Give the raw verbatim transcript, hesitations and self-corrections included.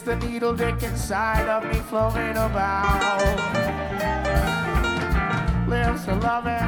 the needle dick inside of me floating about. Lives to love it.